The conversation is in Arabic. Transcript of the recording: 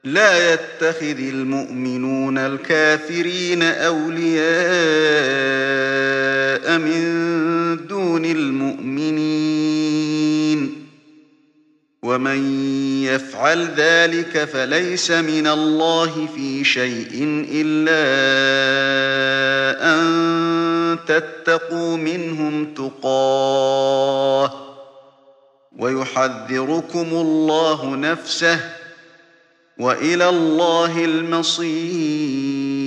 لا يتخذ المؤمنون الكافرين أولياء من دون المؤمنين ومن يفعل ذلك فليس من الله في شيء إلا أن تتقوا منهم تقاه ويحذركم الله نفسه وإلى الله المصير